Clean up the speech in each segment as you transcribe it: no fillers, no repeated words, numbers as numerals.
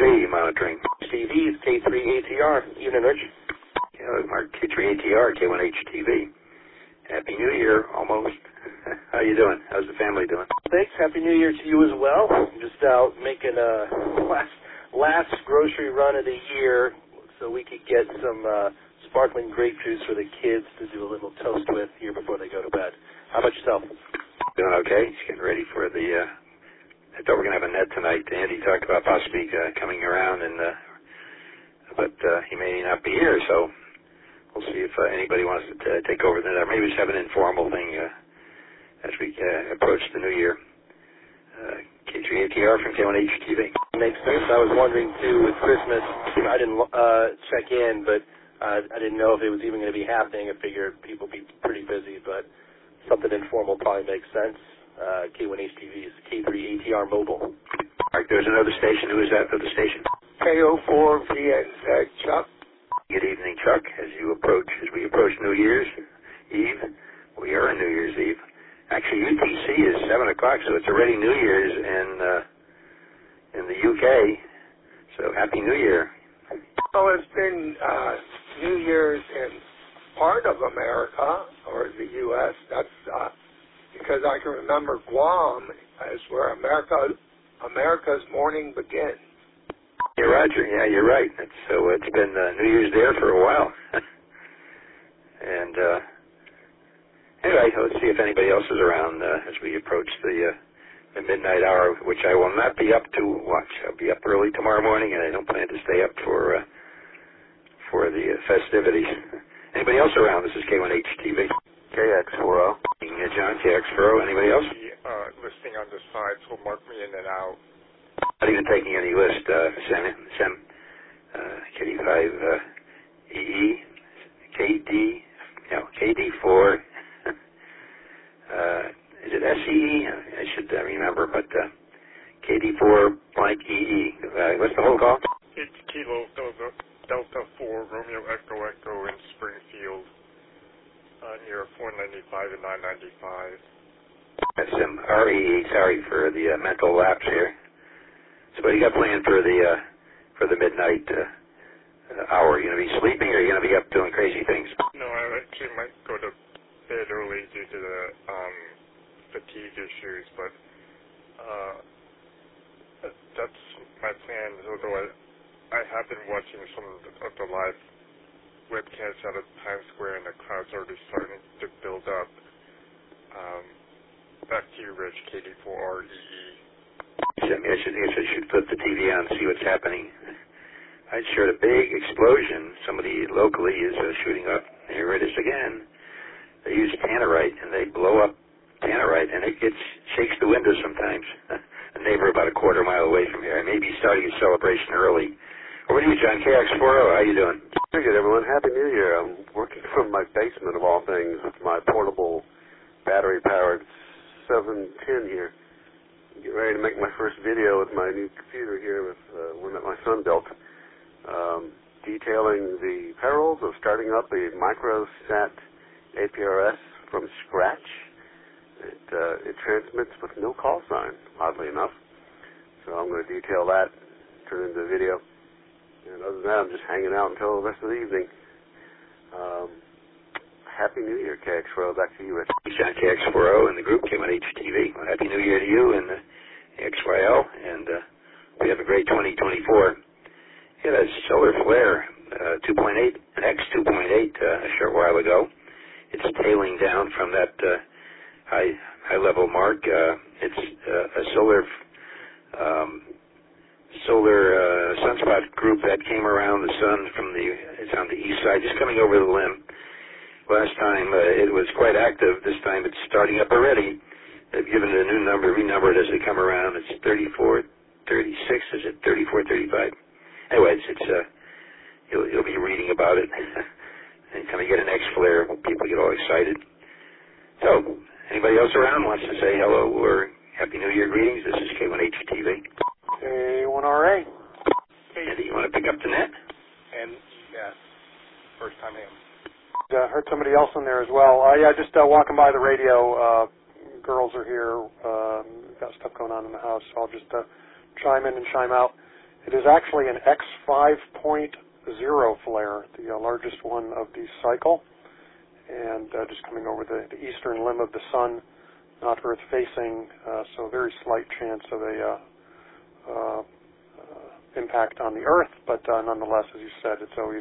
K3 monitoring. TV is K3ATR, Unit Arch. Mark K3ATR, K1HTV. Happy New Year, almost. How you doing? How's the family doing? Thanks. Happy New Year to you as well. I'm just out making a last grocery run of the year so we could get some sparkling grape juice for the kids to do a little toast with here before they go to bed. How about yourself? Doing okay. Just getting ready for the, I thought we were going to have a net tonight. Andy talked about possibly coming around, but he may not be here, so we'll see if anybody wants to take over the net. Or maybe just have an informal thing as we approach the new year. K3ATR from K1HTV. Makes sense. I was wondering, too, with Christmas, I didn't check in, but I didn't know if it was even going to be happening. I figured people would be pretty busy, but something informal probably makes sense. K1HTV is K3ATR Mobile. All right, there's another station. Who is that for the station? KO4VNZ, Chuck. Good evening, Chuck. As we approach New Year's Eve, we are on New Year's Eve. Actually, UTC is 7 o'clock, so it's already New Year's in the UK. So Happy New Year. Well, it's been New Year's in part of America, or the U.S. That's because I can remember Guam as where America's morning begins. Yeah, Roger. Yeah, you're right. So it's been New Year's there for a while. And anyway, let's see if anybody else is around as we approach the midnight hour, which I will not be up to watch. I'll be up early tomorrow morning, and I don't plan to stay up for the festivities. Anybody else around? This is K1HTV. KX40. John, KX40. Anybody else? Listing on the side, so mark me in and out. Not even taking any list. Sem, KD5, KD4. Is it SEE? I should remember, but KD4 blank EE. What's the whole call? It's Kilo Delta 4 Romeo Echo Echo in Springfield, near 495 and 995. That's REE. Sorry for the mental lapse here. So what do you got planned for the midnight hour? Are you going to be sleeping, or are you going to be up doing crazy things? No, I actually might go to bed early due to the fatigue issues, but that's my plan. Although I have been watching some of the live webcasts out of Times Square, and the crowd's already starting to build up. Back to you, Rich, KD4REE. I should flip the TV on and see what's happening. I just heard a big explosion. Somebody locally is shooting up. Here it is again. They use tannerite, and they blow up tannerite, and it shakes the windows sometimes. A neighbor about a quarter mile away from here. I may be starting a celebration early. Over to you, John, KX40. How you doing? Very good, everyone. Happy New Year. I'm working from my basement, of all things, with my portable battery-powered 710 here. Get ready to make my first video with my new computer here, with one that my son built, detailing the perils of starting up a microsat APRS from scratch. It transmits with no call sign, oddly enough. So I'm going to detail that, turn it into a video. And other than that, I'm just hanging out until the rest of the evening. Happy New Year, KX40. Back to you, Rich. John, KX40 and the group K1HTV. Well, Happy New Year to you and the XYL, and we have a great 2024. Yeah, that solar flare 2.8, X 2.8 a short while ago. It's tailing down from that high level mark. It's a solar sunspot group that came around the sun it's on the east side, just coming over the limb. Last time it was quite active. This time it's starting up already. They've given it a new number, renumbered as they come around. It's 3436. Is it 3435? Anyway, you'll be reading about it. Anytime you get an X flare, people get all excited. So, anybody else around wants to say hello or Happy New Year greetings? This is K1HTV. K1RA. Andy, you want to pick up the net? And yes, first time in. Heard somebody else in there as well. Just walking by the radio. Girls are here. Got stuff going on in the house, so I'll just chime in and chime out. It is actually an X5.0 flare, the largest one of the cycle, and just coming over the eastern limb of the sun, not Earth-facing, so very slight chance of a impact on the Earth, but nonetheless, as you said, it's always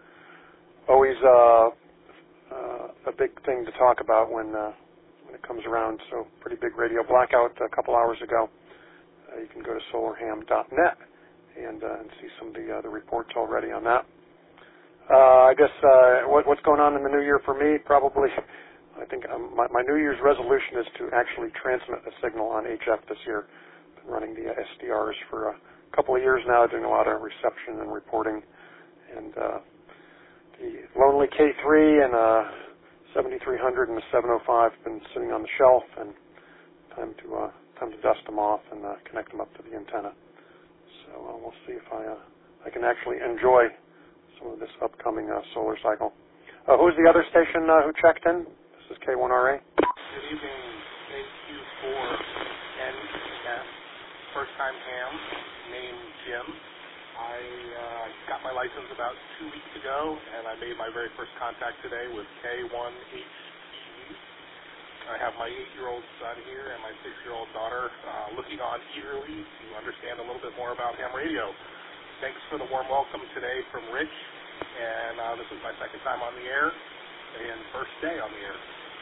a big thing to talk about when it comes around. So pretty big radio blackout a couple hours ago. You can go to solarham.net and see some of the reports already on that. I guess what's going on in the new year for me, probably, I think my New Year's resolution is to actually transmit a signal on HF this year. Been running the SDRs for a couple of years now, doing a lot of reception and reporting, and the lonely K3 and 7300 and the 705 have been sitting on the shelf, and time to dust them off and connect them up to the antenna. So we'll see if I can actually enjoy some of this upcoming solar cycle. Who's the other station who checked in? This is K1RA. Good evening, KQ4NS, first-time ham, named Jim. I got my license about 2 weeks ago, and I made my very first contact today with K1HTV. I have my 8-year-old son here and my 6-year-old daughter looking on eagerly to understand a little bit more about ham radio. Thanks for the warm welcome today from Rich, and this is my second time on the air and first day on the air.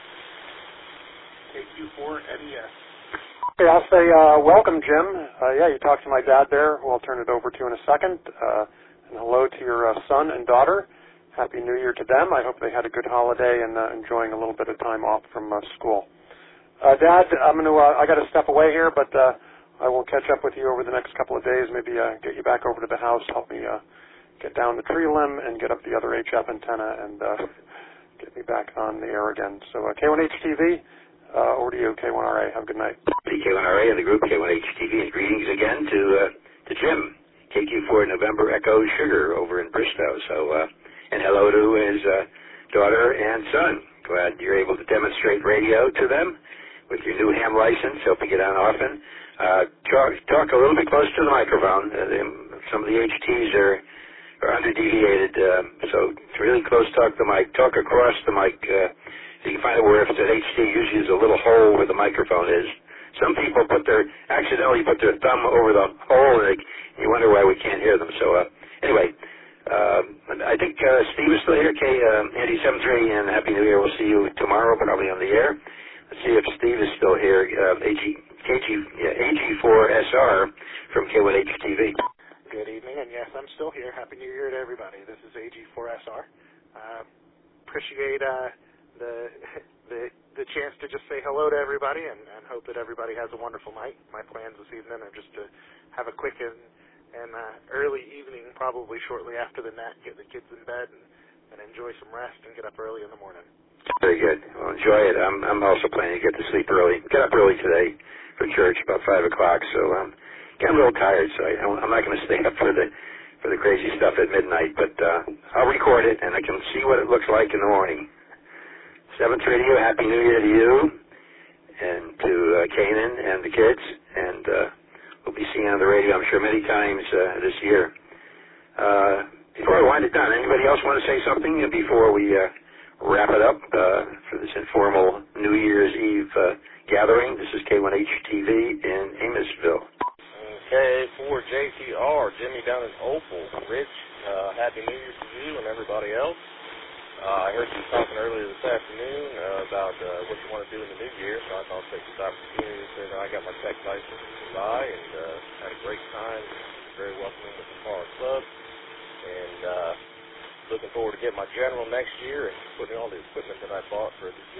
KQ4NES. Hey, I'll say welcome, Jim. Yeah, you talked to my dad there, who I'll turn it over to in a second. And hello to your son and daughter. Happy New Year to them. I hope they had a good holiday and enjoying a little bit of time off from school. Dad, I got to step away here, but I will catch up with you over the next couple of days. Maybe get you back over to the house, help me get down the tree limb and get up the other HF antenna and get me back on the air again. So K1HTV. Over to you, K1RA. Have a good night. The K1RA and the group K1HTV, and greetings again to Jim, KQ4 November Echo Sugar over in Bristow. So, and hello to his daughter and son. Glad you're able to demonstrate radio to them with your new ham license. Hope you get on often. Talk a little bit close to the microphone. Some of the HTs are under-deviated, so it's really close talk to the mic. Talk across the mic. So you can find it where if it's an HT, usually there's a little hole where the microphone is. Some people accidentally put their thumb over the hole, and you wonder why we can't hear them. So anyway, I think Steve is still here. Andy 73, and Happy New Year. We'll see you tomorrow, probably on the air. Let's see if Steve is still here. AG4SR from K1HTV. Good evening, and yes, I'm still here. Happy New Year to everybody. This is AG4SR. Appreciate the chance to just say hello to everybody and hope that everybody has a wonderful night. My plans this evening are just to have a quick and early evening, probably shortly after the nap, get the kids in bed and enjoy some rest and get up early in the morning. Very good. Well, enjoy it. I'm also planning to get to sleep early. Get up early today for church, about 5 o'clock. So getting a little tired, so I'm not going to stay up for the crazy stuff at midnight. But I'll record it, and I can see what it looks like in the morning. 7th Radio, Happy New Year to you and to Kanan and the kids, and we'll be seeing you on the radio, I'm sure, many times this year. Before I wind it down, anybody else want to say something before we wrap it up for this informal New Year's Eve gathering? This is K1HTV in Amosville. Okay, for JTR, Jimmy down in Opal. Rich, Happy New Year to you and everybody else. I heard you talking earlier this afternoon about what you want to do in the new year, so I thought I'd take this opportunity to say that I got my tech license in July and had a great time. Very welcoming with the Bar Club, and looking forward to getting my General next year and putting all the equipment that I bought for the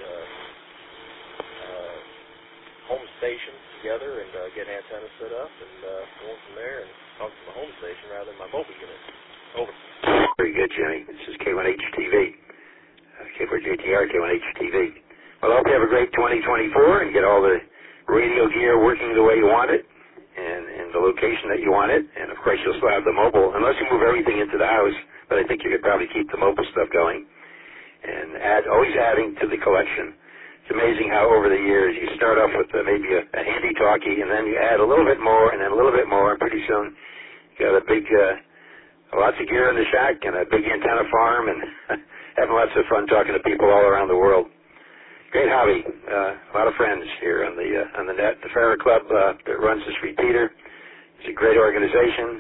home station together and getting antennas set up and going from there and talking to my home station rather than my mobile unit. Over. Very good, Jimmy. This is K1HTV. K4JTR, K1HTV. Well, I hope you have a great 2024 and get all the radio gear working the way you want it and in the location that you want it. And, of course, you'll still have the mobile, unless you move everything into the house, but I think you could probably keep the mobile stuff going and always adding to the collection. It's amazing how over the years you start off with maybe a handy talkie, and then you add a little bit more and then a little bit more, and pretty soon got a big, lots of gear in the shack and a big antenna farm, and having lots of fun talking to people all around the world. Great hobby. A lot of friends here on the net. The Farrer Club that runs this repeater is a great organization.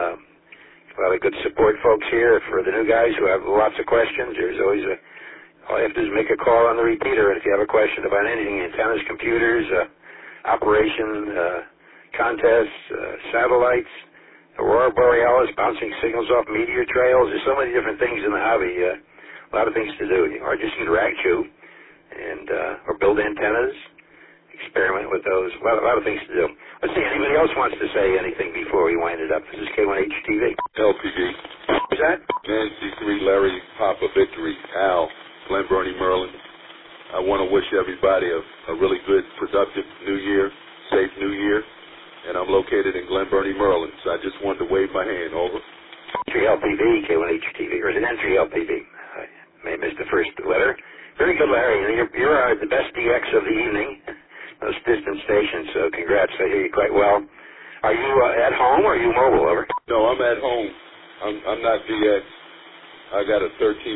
A lot of good support folks here for the new guys who have lots of questions. There's always all you have to do is make a call on the repeater, and if you have a question about anything, antennas, computers, operation, contests, satellites, aurora borealis, bouncing signals off meteor trails. There's so many different things in the hobby. A lot of things to do. Or just interact you, and or build antennas, experiment with those. A lot of things to do. Let's see, anybody else wants to say anything before we wind it up? This is K1HTV. LPD. Who's that? Nancy 3 Larry Papa Victory. Al, Glen Burnie, Maryland. I want to wish everybody a really good, productive New Year, safe New Year. And I'm located in Glen Burnie, Maryland. So I just wanted to wave my hand. Over. Entry LPV, K1HTV, or is it Entry LPV? I may have missed the first letter. Very good, Larry. You're the best DX of the evening. Those distant stations, so congrats. I hear you quite well. Are you at home or are you mobile? Over. No, I'm at home. I'm not DX. I got a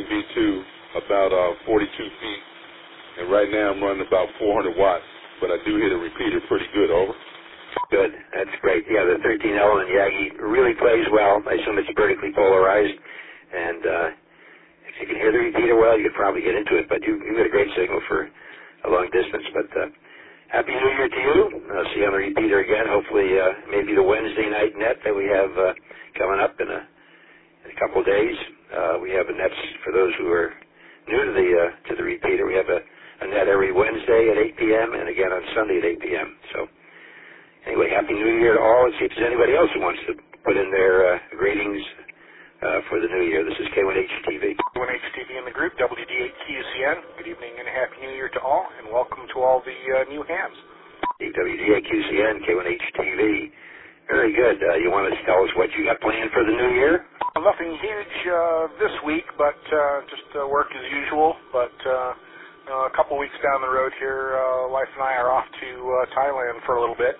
13V2, about 42 feet, and right now I'm running about 400 watts, but I do hit a repeater pretty good. Over. Good. That's great. Yeah, the 13L and Yagi really plays well. I assume it's vertically polarized, and if you can hear the repeater well, you could probably get into it, but you got a great signal for a long distance, but Happy New Year to you. I'll see you on the repeater again. Hopefully, maybe the Wednesday night net that we have coming up in a couple of days. We have a net for those who are new to the repeater. We have a net every Wednesday at 8 p.m. and again on Sunday at 8 p.m. So, anyway, Happy New Year to all. Let's see if there's anybody else who wants to put in their greetings for the new year. This is K1HTV. K1HTV in the group, WD8QCN. Good evening and Happy New Year to all, and welcome to all the new hams. WD8QCN, K1HTV. Very good. You want to tell us what you got planned for the new year? Nothing huge this week, but just work as usual. But a couple weeks down the road here, wife and I are off to Thailand for a little bit.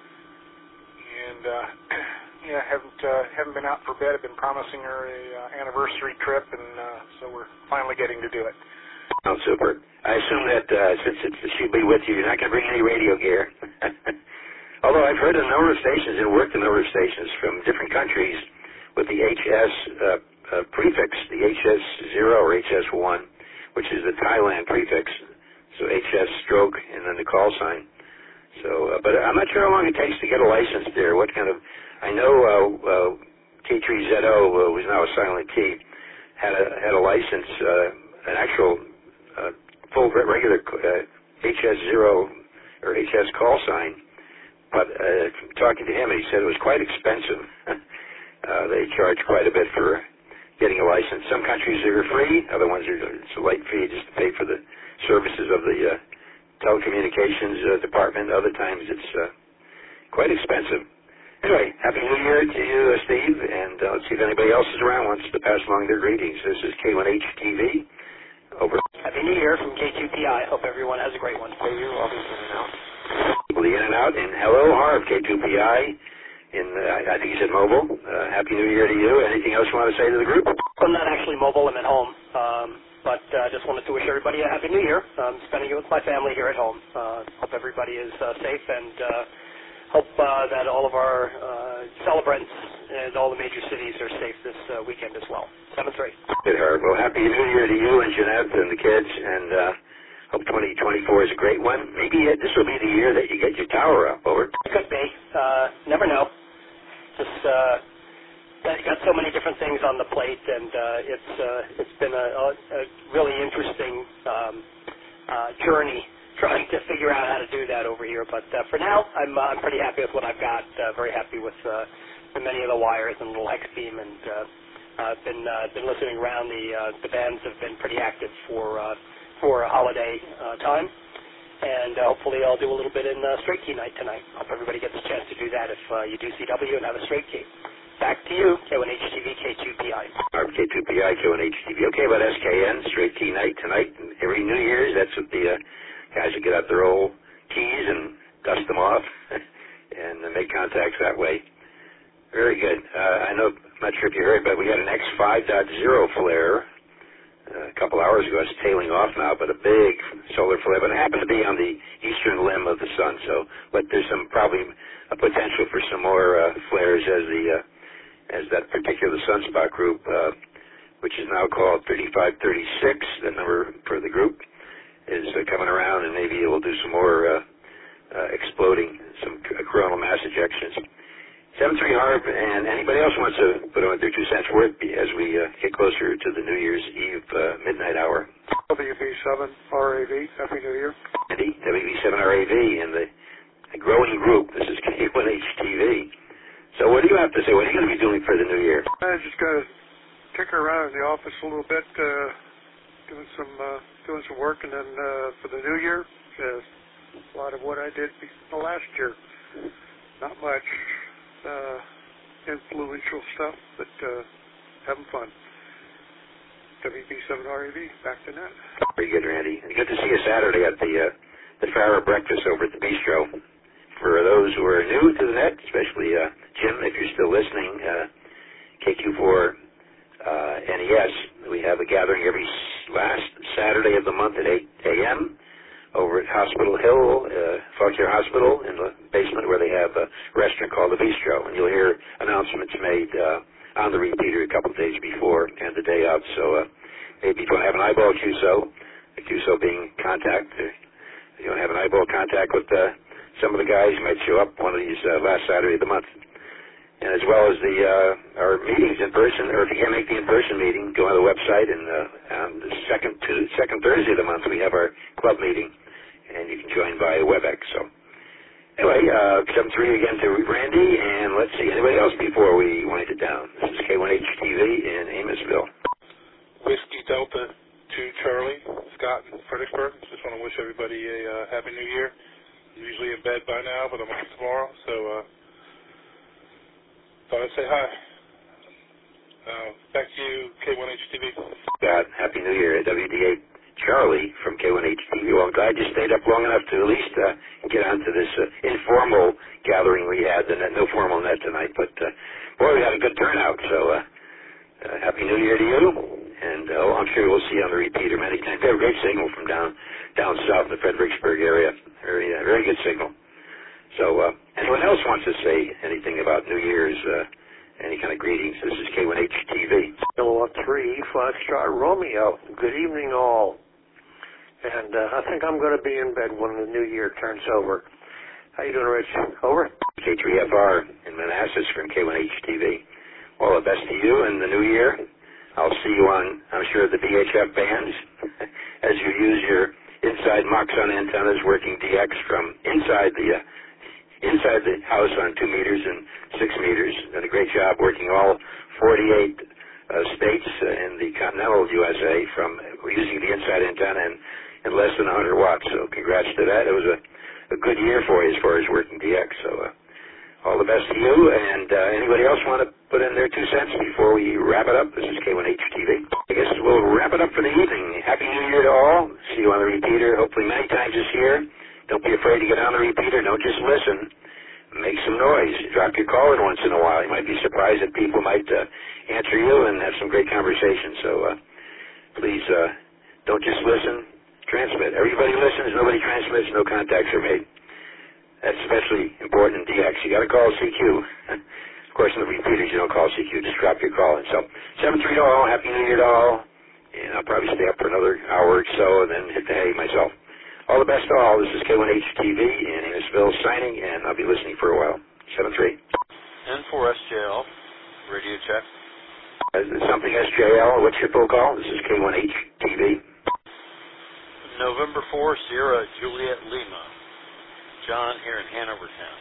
And yeah, haven't been out for a bit. I've been promising her a anniversary trip, and so we're finally getting to do it. Oh, super. I assume that since she'll be with you, you're not going to bring any radio gear. Although I've heard a number of stations and worked a number of stations from different countries with the HS prefix, the HS0 or HS1, which is the Thailand prefix. So HS stroke and then the call sign. So, but I'm not sure how long it takes to get a license there. What kind of, I know K3ZO, who's now a silent T, had a license, an actual full regular HS0 or HS call sign. But talking to him, he said it was quite expensive. They charge quite a bit for getting a license. Some countries are free, other ones it's a light fee just to pay for the services of the telecommunications department. Other times it's quite expensive. Anyway, Happy New Year to you, Steve, and let's see if anybody else is around wants to pass along their greetings. This is K1HTV. Over. Happy New Year from K2PI. Hope everyone has a great one. Hey, you always in and out. The in and out, and hello, Harv, K2PI. I think you said mobile. Happy New Year to you. Anything else you want to say to the group? I'm not actually mobile. I'm at home. But just wanted to wish everybody a Happy New Year. I'm spending it with my family here at home. Hope everybody is safe, and hope that all of our celebrants and all the major cities are safe this weekend as well. 7-3. Good, Harv. Well, Happy New Year to you and Jeanette and the kids, and hope 2024 is a great one. Maybe this will be the year that you get your tower up. Over. It could be. Never know. Just got so many different things on the plate, and it's been a really interesting journey trying to figure out how to do that over here. But for now, I'm pretty happy with what I've got. Very happy with many of the wires and little hex beam, and I've been listening around. The bands have been pretty active for a holiday time. And hopefully I'll do a little bit in straight key night tonight. Hope everybody gets a chance to do that if you do CW and have a straight key. Back to you, K1HTV, K2PI. K2PI, K1HTV. Okay, about SKN, straight key night tonight. Every New Year's, that's what the guys will get out their old keys and dust them off and make contacts that way. Very good. I'm not sure if you heard, but we had an X5.0 flare a couple hours ago. It's tailing off now, but a big solar flare. But it happened to be on the eastern limb of the sun, but there's probably a potential for some more flares as that particular sunspot group, which is now called 3536, the number for the group, is coming around, and maybe it will do some more exploding, some coronal mass ejections. 7-3-HARP, and anybody else wants to put on their 2 cents worth as we get closer to the New Year's Eve midnight hour. WB7RAV, Happy New Year. Andy, WB7RAV, and the growing group. This is K1HTV. So what do you have to say? What are you going to be doing for the New Year? I just got to kick around in the office a little bit, doing some work, and then for the New Year, a lot of what I did the last year. Not much influential stuff, but having fun. WB7RAV, back to net. Very good, Randy. And good to see you Saturday at the Farrah breakfast over at the Bistro. For those who are new to the net, especially Jim, if you're still listening, KQ4 NES, we have a gathering every last Saturday of the month at 8 a.m. over at Hospital Hill, Fauquier Hospital, in the basement where they have a restaurant called the Bistro. And you'll hear announcements made on the repeater a couple of days before and the day of. So maybe if you want to have an eyeball QSO being contact, you want to have an eyeball contact with some of the guys, you might show up one of these last Saturday of the month. And as well as our meetings in person, or if you can't make the in-person meeting, go on the website, and on the second Thursday of the month we have our club meeting, and you can join by WebEx. So anyway, 7-3 again to Randy, and let's see, anybody else before we wind it down? This is K1HTV in Amosville. Whiskey Delta 2 Charlie, Scott in Fredericksburg. Just want to wish everybody a Happy New Year. I'm usually in bed by now, but I'm off tomorrow, so thought I'd say hi. Back to you, K1HTV. Scott, Happy New Year. WD8 Charlie from K1HTV. Well, I'm glad you stayed up long enough to at least get onto this informal gathering we had. No formal net tonight, but boy, we had a good turnout. So Happy New Year to you. And I'm sure we'll see you on the repeater many times. We have a great signal from down south in the Fredericksburg area. Very good signal. So anyone else wants to say anything about New Year's, any kind of greetings? This is K1HTV. Kilowatt 3, Foxtrot Romeo. Good evening, all. And I think I'm going to be in bed when the new year turns over. How you doing, Rich? Over. K3FR in Manassas from K1HTV. All the best to you in the new year. I'll see you on, I'm sure, the VHF bands as you use your inside Moxon antennas working DX from inside the house on 2 meters and 6 meters. Done a great job working all 48 states in the continental USA from using the inside antenna in less than 100 watts. So congrats to that. It was a good year for you as far as working DX. So all the best to you. And anybody else want to put in their 2 cents before we wrap it up? This is K1HTV. I guess we'll wrap it up for the evening. Happy New Year to all. See you on the repeater, hopefully many times this year. Don't be afraid to get on the repeater. Don't just listen. Make some noise. Drop your call in once in a while. You might be surprised that people might answer you and have some great conversation. So please don't just listen. Transmit. Everybody listens. Nobody transmits. No contacts are made. That's especially important in DX. You got to call CQ. Of course, in the repeaters, you don't call CQ. Just drop your call in. So 7-3 to all. Happy New Year to all. And I'll probably stay up for another hour or so and then hit the hay myself. All the best to all. This is K1HTV in Amosville signing, and I'll be listening for a while. 7-3. N4SJL, radio check. Is it something SJL? What's your full call? This is K1HTV. November 4, Sierra Juliet Lima. John here in Hanover Town.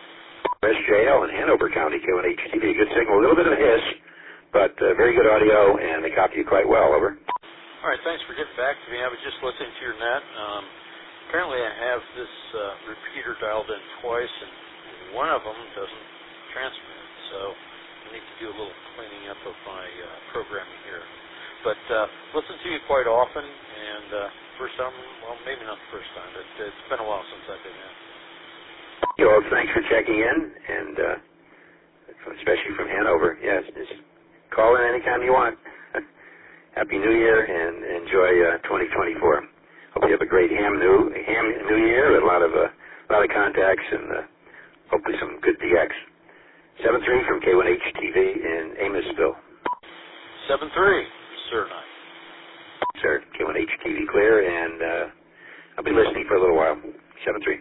SJL in Hanover County, K1HTV. Good signal. A little bit of a hiss, but very good audio, and they copy you quite well. Over. All right, thanks for getting back to me. I was just listening to your net. Apparently I have this repeater dialed in twice, and one of them doesn't transmit, so I need to do a little cleaning up of my programming here. But listen to you quite often, and first time, well, maybe not the first time, but it's been a while since I've been in. Well, thanks for checking in, and especially from Hanover. Yes, just call in anytime you want. Happy New Year and enjoy 2024. Hope you have a great ham New Year with a lot of contacts and hopefully some good DX. 7-3 from K1H-TV in Amosville. 7-3, sir. Sir, K1H-TV clear, and I'll be listening for a little while. 7-3.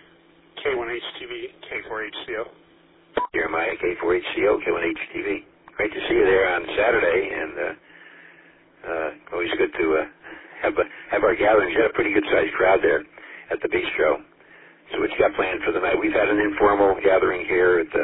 K1H-TV, K4HCO. Jeremiah, K4HCO, K1H-TV. Great to see you there on Saturday, and always good to have our gatherings. You had a pretty good-sized crowd there at the bistro. So what you got planned for the night? We've had an informal gathering here at the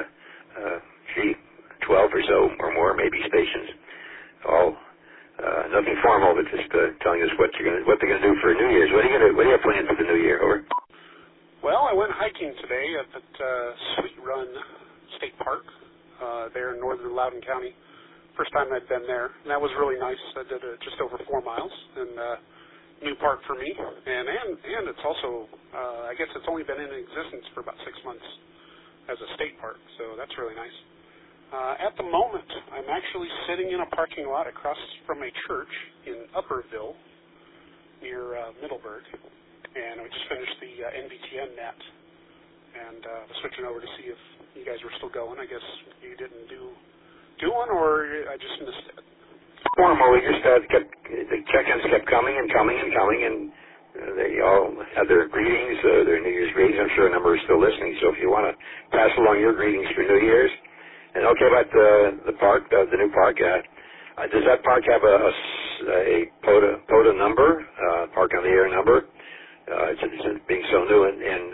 12 or so or more, maybe stations. All nothing formal, but just telling us what they're going to do for New Year's. What do you have planned for the New Year? Over. Well, I went hiking today at Sweet Run State Park there in northern Loudoun County. First time I'd been there, and that was really nice. I did just over 4 miles, and new park for me. And it's also, I guess it's only been in existence for about 6 months as a state park, so that's really nice. At the moment, I'm actually sitting in a parking lot across from a church in Upperville near Middleburg, and I just finished the NBTN net, and was switching over to see if you guys were still going. I guess you didn't do one, or I just missed it. Formal, we just the check-ins kept coming and coming and coming, and they all had their greetings, their New Year's greetings. I'm sure a number are still listening, so if you want to pass along your greetings for New Year's. And okay, about the park, the new park, does that park have a POTA number, Park on the Air number? It's being so new,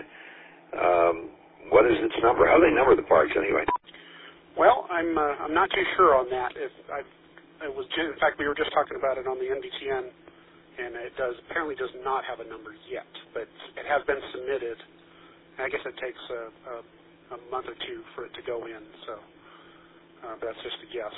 and what is its number? How do they number the parks anyway? Well, I'm not too sure on that. In fact, we were just talking about it on the NBTN, and it apparently does not have a number yet, but it has been submitted. And I guess it takes a month or two for it to go in, so that's just a guess.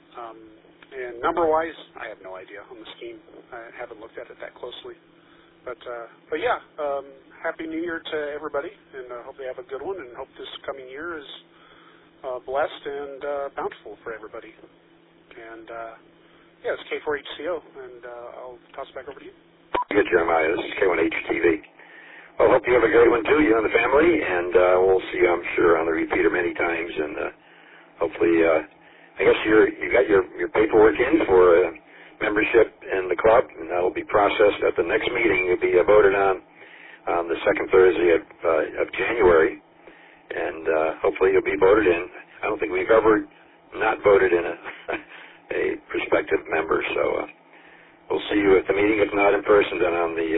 And number-wise, I have no idea on the scheme. I haven't looked at it that closely. But yeah, Happy New Year to everybody, and hope they have a good one, and hope this coming year is blessed and bountiful for everybody. And yeah, it's K4HCO, and I'll toss it back over to you. Good, Jeremiah. This is K1H-TV. Well, hope you have a great one, too, you and the family, and we'll see you, I'm sure, on the repeater many times, and hopefully, I guess you got your paperwork in for membership in the club, and that will be processed at the next meeting. You'll be voted on the second Thursday of January, and hopefully you'll be voted in. I don't think we've ever not voted in a prospective member, so we'll see you at the meeting, if not in person, then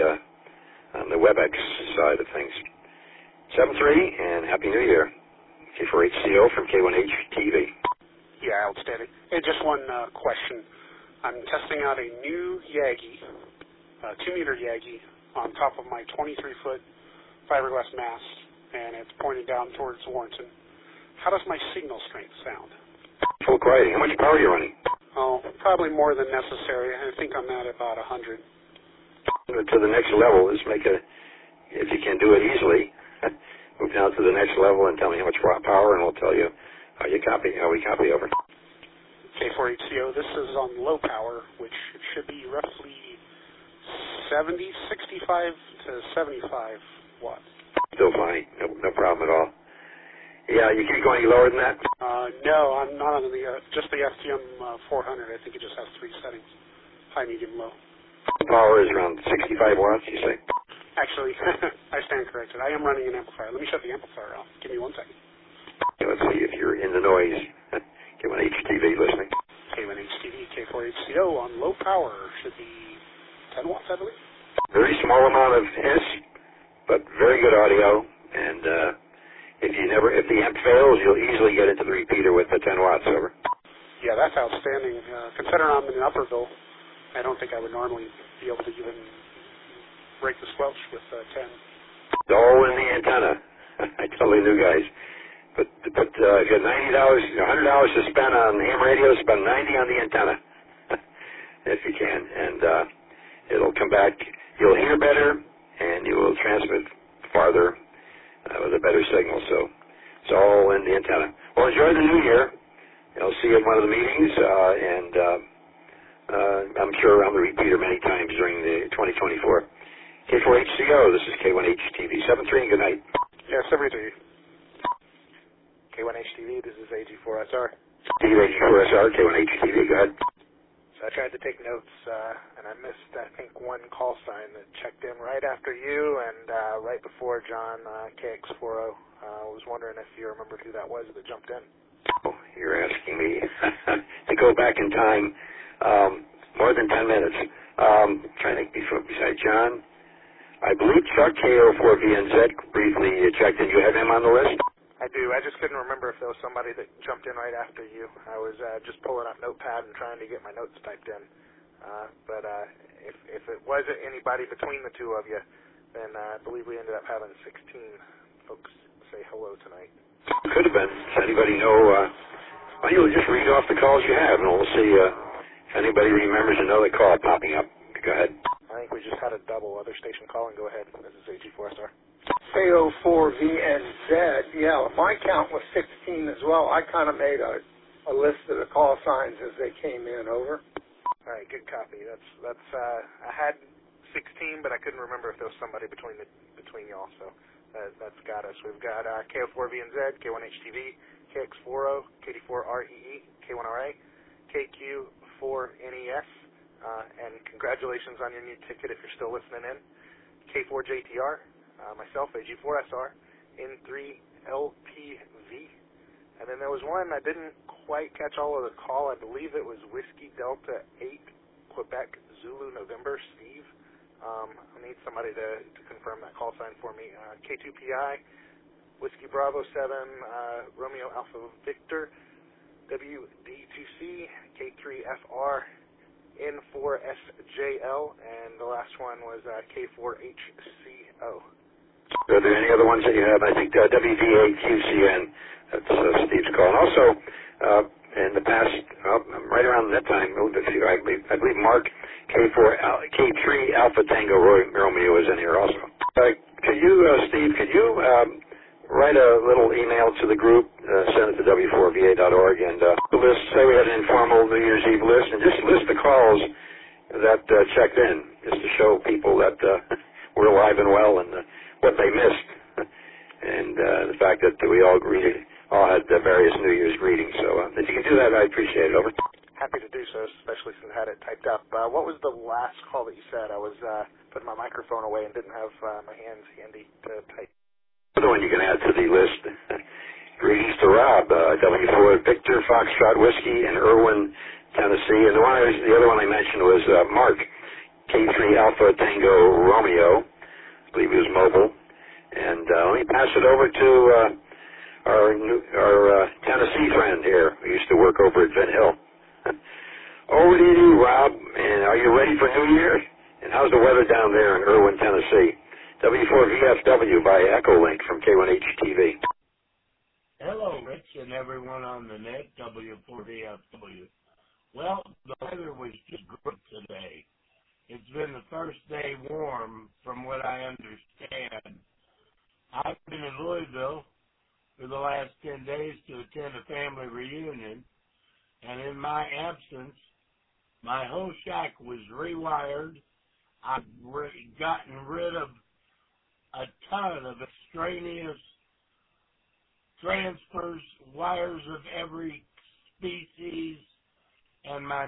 on the WebEx side of things. 7-3, and Happy New Year. K4HCO from K1H-TV. Yeah, outstanding. Hey, just one question. I'm testing out a new Yagi, 2-meter Yagi, on top of my 23-foot fiberglass mast, and it's pointed down towards Warrenton. How does my signal strength sound? Full quality. How much power are you running? Oh, probably more than necessary. I think I'm at about 100. To the next level, if you can do it easily, move down to the next level and tell me how much power, and we'll tell you how we copy over. K4HCO, this is on low power, which should be roughly 65 to 75 watts. Still fine. No problem at all. Yeah, you can't go any lower than that? No, I'm not on just the FTM 400. I think it just has 3 settings, high, medium, low. Power is around 65 watts, you say? Actually, I stand corrected. I am running an amplifier. Let me shut the amplifier off. Give me 1 second. Okay, let's see if you're in the noise. K1H-TV listening. K1H-TV, K4HCO on low power. Should be 10 watts, I believe. Very small amount of hiss, but very good audio. And if the amp fails, you'll easily get into the repeater with the 10 watts over. Yeah, that's outstanding. Considering I'm in Upperville, I don't think I would normally be able to even break the squelch with 10. It's all in the antenna. I tell the new guys. But if you have $90, $100 to spend on ham radio, spend $90 on the antenna, if you can, and it'll come back. You'll hear better, and you will transmit farther with a better signal. So It's all in the antenna. Well, enjoy the new year. I'll see you at one of the meetings, and I'm sure I'm the repeater many times during the 2024. K4HCO, this is K1HTV. 7-3, and good night. Yeah, 7-3. K1HTV, this is AG4SR. Steve, AG4SR, K1HTV, go ahead. So I tried to take notes, and I missed, I think, one call sign that checked in right after you and right before John, KX40. I was wondering if you remembered who that was that jumped in. Oh, you're asking me to go back in time more than 10 minutes. Trying to think besides John. I believe Chuck KO4VNZ briefly checked in. You have him on the list? I do. I just couldn't remember if there was somebody that jumped in right after you. I was just pulling up Notepad and trying to get my notes typed in. But if it wasn't anybody between the two of you, then I believe we ended up having 16 folks say hello tonight. Could have been. Does anybody know? Well, you'll just read off the calls you have, and we'll see if anybody remembers another call popping up. Go ahead. I think we just had a double other station call, and go ahead. This is AG4SR. KO4VNZ, yeah, my count was 16 as well. I kind of made a list of the call signs as they came in. Over. All right, good copy. That's I had 16, but I couldn't remember if there was somebody between y'all. So that's got us. We've got KO4VNZ, K1HTV, KX40, KD4REE, K1RA, KQ4NES, and congratulations on your new ticket if you're still listening in. K4JTR. Myself, AG4SR, N3LPV. And then there was one, I didn't quite catch all of the call. I believe it was Whiskey Delta 8, Quebec Zulu November, Steve. I need somebody to confirm that call sign for me. K2PI, Whiskey Bravo 7, Romeo Alpha Victor, WD2C, K3FR, N4SJL, and the last one was K4HCO. Are there any other ones that you have? I think WVAQCN, that's Steve's call. And also, in the past, right around that time, I believe Mark K3 Alpha Tango Romeo is in here also. Could you, Steve, write a little email to the group, send it to w4va.org, and list, say we had an informal New Year's Eve list, and just list the calls that checked in, just to show people that we're alive and well and what they missed, and the fact that we all had various New Year's greetings. So if you can do that, I appreciate it. Over. Happy to do so, especially since I had it typed up. What was the last call that you said? I was putting my microphone away and didn't have my hands handy to type. Another one you can add to the list. Greetings to Rob, W4 Victor Foxtrot Whiskey in Irwin, Tennessee. And the other one I mentioned was Mark, K3 Alpha Tango Romeo. I believe he was mobile. And let me pass it over to our Tennessee friend here who used to work over at Vin Hill. Over to you, Rob. And are you ready for New Year? And how's the weather down there in Irwin, Tennessee? W4VFW by Echolink from K1HTV. Hello, Rich, and everyone on the net, W4VFW. Well, the weather was just good today. It's been the first day warm, from what I understand. I've been in Louisville for the last 10 days to attend a family reunion, and in my absence, my whole shack was rewired. I've gotten rid of a ton of extraneous transfers, wires of every species, and my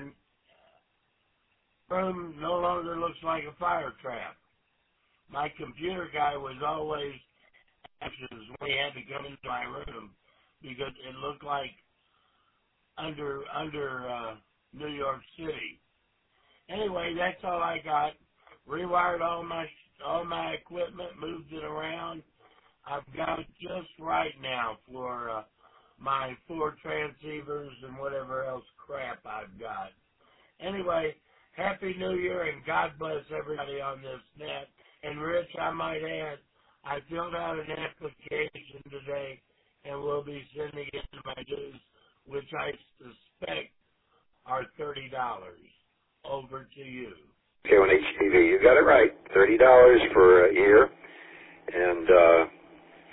room no longer looks like a fire trap. My computer guy was always anxious when he had to come into my room because it looked like under New York City. Anyway, that's all I got. Rewired all my equipment, moved it around. I've got it just right now for my 4 transceivers and whatever else crap I've got. Anyway, Happy New Year and God bless everybody on this net. And Rich, I might add, I filled out an application today and will be sending it to my dues, which I suspect are $30. Over to you. K1HTV, you got it right. $30 for a year, and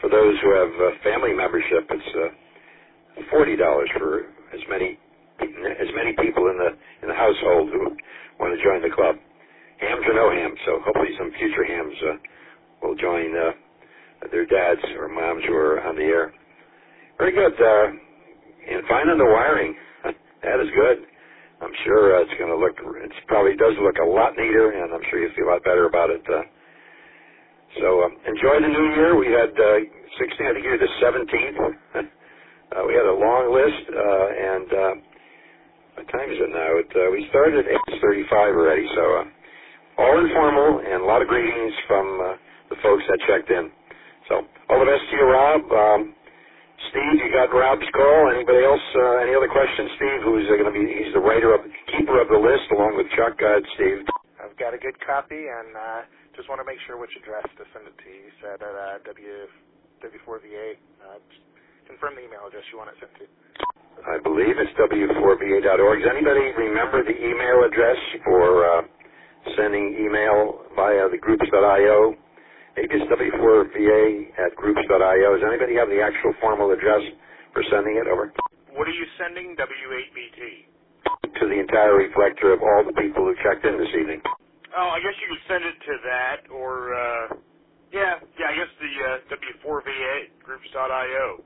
for those who have family membership, it's $40 for as many people in the household who want to join the club. Hams or no hams, so hopefully some future hams will join their dads or moms who are on the air. Very good. And fine on the wiring. That is good. I'm sure it probably does look a lot neater, and I'm sure you feel a lot better about it. So enjoy the new year. We had 16, I think you're the 17th. We had a long list, and what time is it now? We started at 8:35 already, so all informal and a lot of greetings from the folks that checked in. So all the best to you, Rob. Steve, you got Rob's call. Anybody else? Any other questions, Steve? Who's going to be? He's the keeper of the list, along with Chuck. Go ahead, Steve. I've got a good copy, and just want to make sure which address to send it to. You said at W4VA. Confirm the email address you want it sent to. I believe it's W4VA.org. Does anybody remember the email address for sending email via the groups.io? Maybe it's W4VA@groups.io. Does anybody have the actual formal address for sending it over? What are you sending, W8BT? To the entire reflector of all the people who checked in this evening. Oh, I guess you could send it to that, or, I guess the W4VA@groups.io.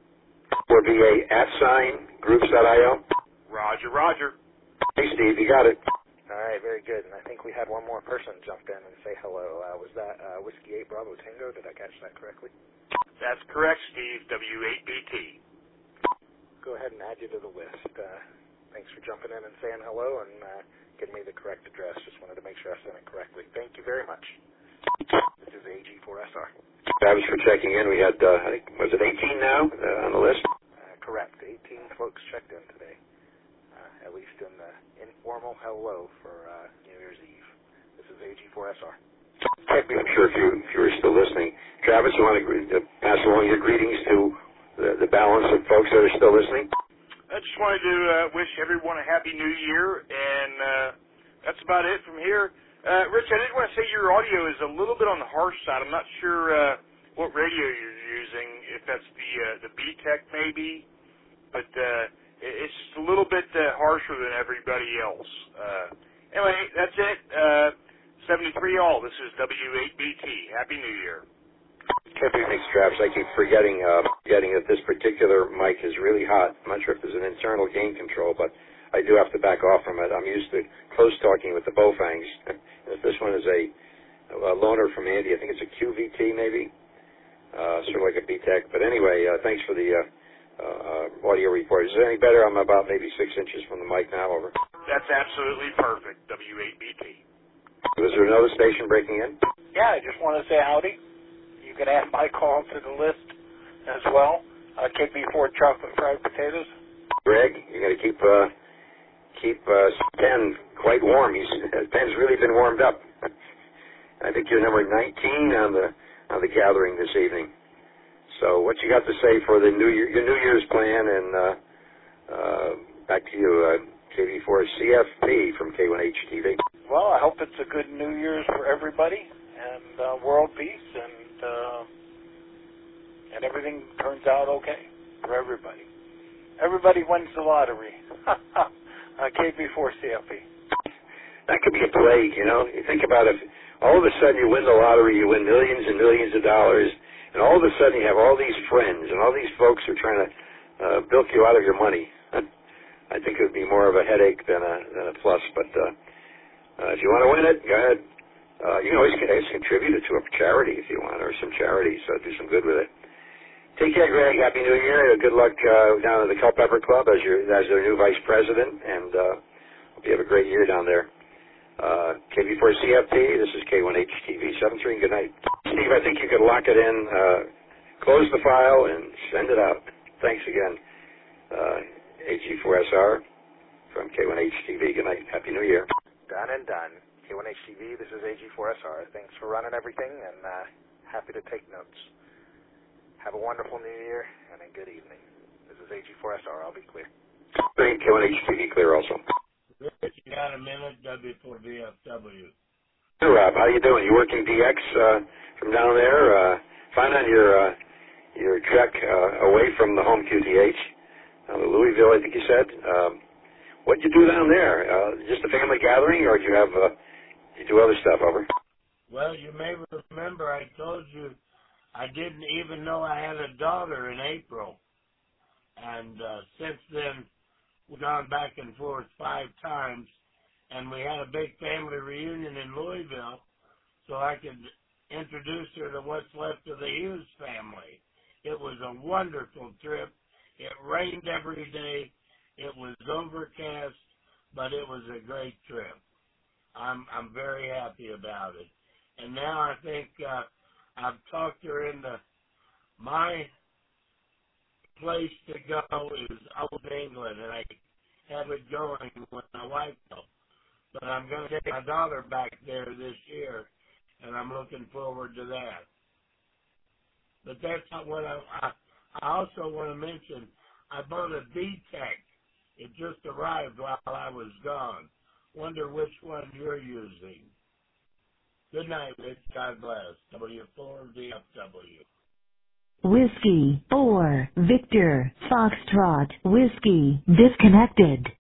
4VA@groups.io. Roger. Hey, Steve, you got it. All right, very good. And I think we had one more person jump in and say hello. Was that Whiskey 8 Bravo Tango? Did I catch that correctly? That's correct, Steve. W8BT. Go ahead and add you to the list. Thanks for jumping in and saying hello and getting me the correct address. Just wanted to make sure I sent it correctly. Thank you very much. This is AG4SR. Travis for checking in. We had, I think, was it 18 now on the list? Correct. 18 folks checked in today. At least in the informal hello for New Year's Eve. This is AG4SR. I'm sure if you were still listening. Travis, you want to pass along your greetings to the balance of folks that are still listening? I just wanted to wish everyone a Happy New Year, and that's about it from here. Rich, I did want to say your audio is a little bit on the harsh side. I'm not sure what radio you're using, if that's the B-Tech maybe, but it's just a little bit harsher than everybody else. Anyway, that's it. 73 all. This is W8BT. Happy New Year. Thanks, Travis. I keep forgetting that this particular mic is really hot. I'm not sure if there's an internal gain control, but I do have to back off from it. I'm used to close talking with the Bowfangs. If this one is a loaner from Andy, I think it's a QVT maybe, sort of like a B-Tech. But anyway, thanks for the audio report. Is it any better? I'm about maybe 6 inches from the mic now. Over. That's absolutely perfect. W8BT. Was there another station breaking in? Yeah, I just want to say howdy. You can add my call to the list as well. KB4 chocolate fried potatoes. Greg, you're going to keep Penn quite warm. Penn's really been warmed up. I think you're number 19 on the gathering this evening. So what you got to say for the your New Year's plan, and back to you, KB4 CFP from K1HTV. Well, I hope it's a good New Year's for everybody, and world peace, and everything turns out okay for everybody. Everybody wins the lottery. KB4 CFP. That could be a plague, you know. You think about it. All of a sudden you win the lottery, you win millions and millions of dollars, and all of a sudden you have all these friends and all these folks who are trying to bilk you out of your money. I think it would be more of a headache than a plus. But if you want to win it, go ahead. You can always contribute it to a charity if you want, or some charities. Do some good with it. Take care, Greg. Happy New Year. Good luck down at the Culpeper Club as their new vice president, and hope you have a great year down there. KB4 CFP, this is K1HTV 73. Good night. Steve, I think you could lock it in, close the file, and send it out. Thanks again. AG4SR from K1HTV. Good night. Happy New Year. Done and done. K1HTV, this is AG4SR. Thanks for running everything, and happy to take notes. Have a wonderful New Year and a good evening. This is AG4SR. I'll be clear. Great. K1HTV clear also. Rich, you got a minute, W4VFW. Hey, Rob, how you doing? You working DX from down there? Fine on your trek away from the home QTH, Louisville, I think you said. What did you do down there? Just a family gathering, or did you have you do other stuff? Over. Well, you may remember I told you I didn't even know I had a daughter in April. And since then, we've gone back and forth 5 times, and we had a big family reunion in Louisville so I could introduce her to what's left of the Hughes family. It was a wonderful trip. It rained every day. It was overcast, but it was a great trip. I'm very happy about it. And now I think I've talked her into my place to go is Old England, and I have it going with my wife. But I'm going to take my daughter back there this year, and I'm looking forward to that. But that's not what I also want to mention. I bought a D-Tech. It just arrived while I was gone. Wonder which one you're using. Good night, Rich. God bless. W4VFW. Whiskey 4 Victor Foxtrot Whiskey disconnected.